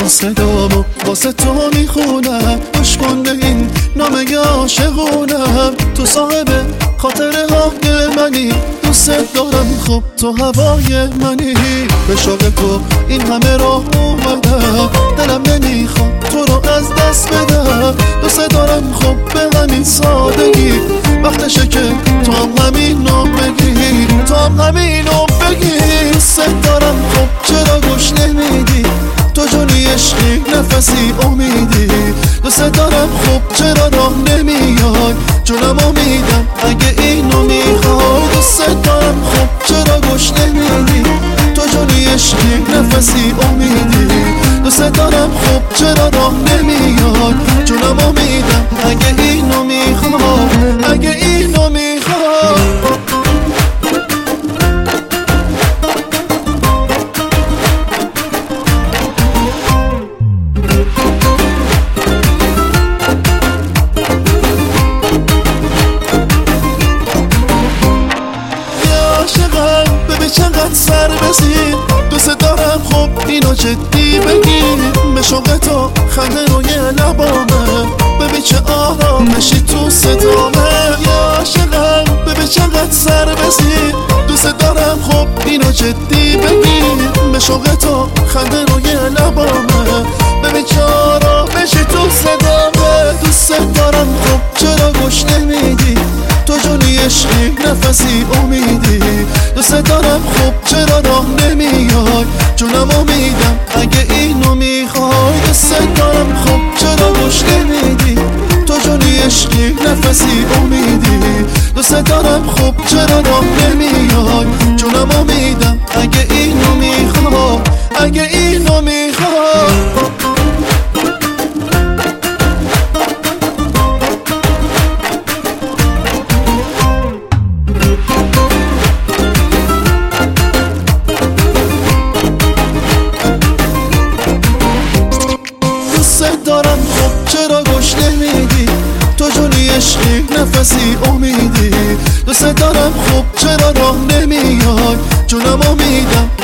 صدامو واسه تو میخونم، گوش کن به این نامه عاشقونم. تو صاحب خاطره های منی، دوست دارم خب تو هوای منی. به شوق تو این همه راه اومدم، دلم نمیخواد تو رو از دست بدم. دوست دارم خب به همین سادگی، وقتشه که تو هم همینو بگی، تو هم همینو بگی. دوست دارم خب چرا گوش نمیدی، تو جونی عشقی نفسی امیدی. دوست دارم خب چرا راه نمیای، جونم امیدم اگه اینو میخوای. دوست دارم خب چرا گوش نمیدی، تو جونی عشقی نفسی امیدی. دوست دارم خب چرا راه نمیای، جونم امیدم اگه اینو میخوای، اگه اینو میخوای. چقدر سر بزین، دوست دارم خب اینو جدی بگیر. به شوق تو خنده روی لبامه، ببین چه آرامشی تو صدامه. یا عاشقم ببین چقدر سر بزین، دوست دارم خب اینو جدی بگیر. به شوق تو خنده روی لبامه، ببین چه آرامشی تو صدامه. دوست دارم خب چرا گوش نمیدی، تو جونی عشقی نفسی امیدی. دوست دارم خب چرا راه نمیای، جونم امیدم اگه اینو میخوای. دوست دارم خب چرا گوش نمیدی، تو جونی عشقی نفسی امیدی. دوست دارم خب چرا راه نمیای، جونم امیدم اگه اینو میخوای، اگه اینو میخوای. دارم خب چرا گوش نمیدی، تو جونی عشقی نفسی امیدی. دوست دارم خب چرا راه نمیای، جونم امیدم